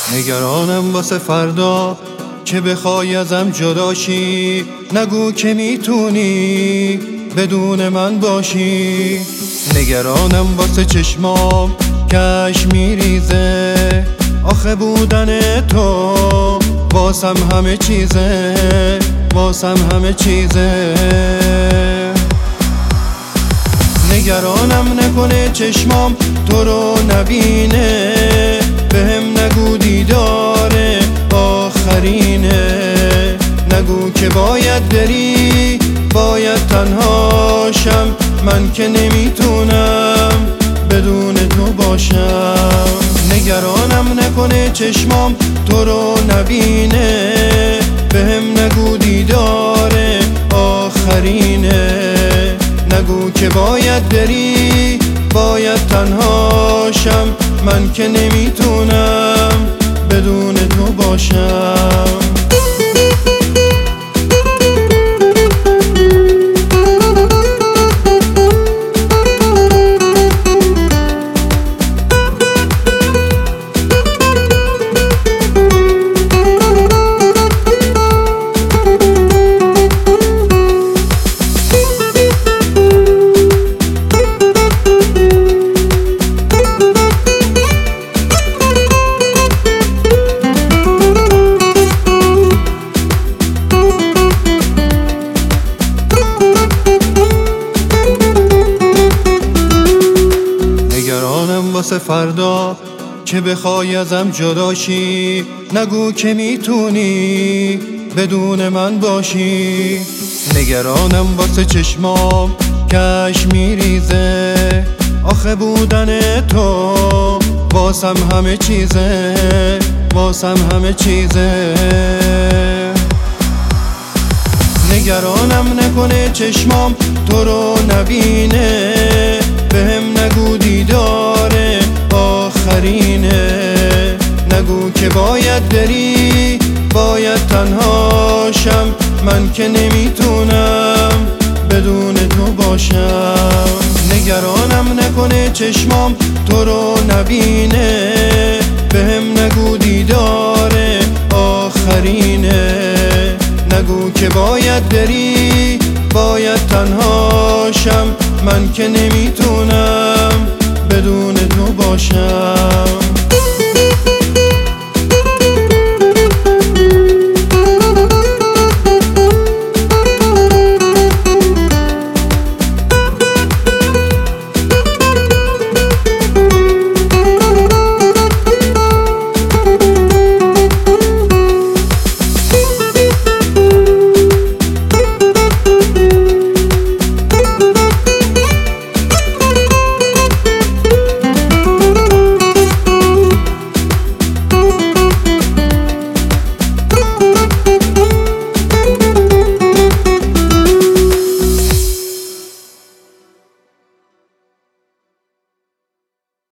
نگرانم واسه فردا که بخوای ازم جداشی، نگو که میتونی بدون من باشی. نگرانم واسه چشمام که اشک میریزه، آخه بودن تو واسم همه چیزه، واسم همه چیزه. نگرانم نکنه چشمام تو رو نبینه، بهم نگو دیدار آخرینه، نگو که باید بری باید تنهاشم، من که نمیتونم بدون تو باشم. نگرانم نکنه چشمام تو رو نبینه، بهم نگو دیدار آخرینه، نگو که باید بری باید تنهاشم، من که نمیتونم بدون تو باشم. واسه فردا که بخوای ازم جداشی، نگو که میتونی بدون من باشی. نگرانم واسه چشمام که اشک میریزه، آخه بودن تو واسم همه چیزه، واسم همه چیزه. نگرانم نکنه چشمام تو رو نبینه، بهم نگو دیدار آخرینه، نگو که باید بری باید تنهاشم، من که نمیتونم بدون تو باشم. نگرانم نکنه چشمام تو رو نبینه، بهم نگو دیدار آخرینه، نگو که باید بری باید تنهاشم، من که نمیتونم بدون تو باشم.